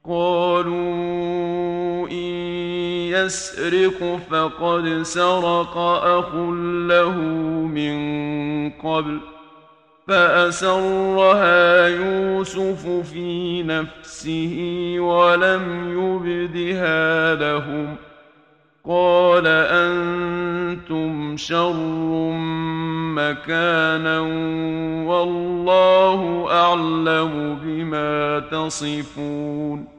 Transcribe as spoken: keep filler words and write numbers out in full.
قالوا إن يسرق فقد سرق أخ له من قبل فأسرها يوسف في نفسه ولم يبدها لهم قال أنتم شر مكانا والله أعلم بما تصفون